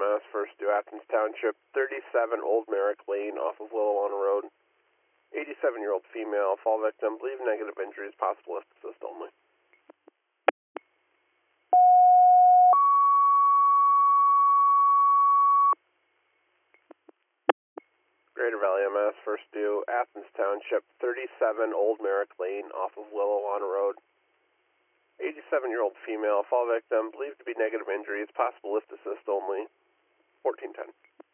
EMS, first due Athens Township, 37 Old Merrick Lane off of Willowanna Road. 87-year-old female, fall victim, believe negative injuries, possible lift assist only. Greater Valley EMS, first due Athens Township, 37 Old Merrick Lane off of Willowanna Road. 87-year-old female, fall victim, believed to be negative injuries, possible lift assist only. 1410.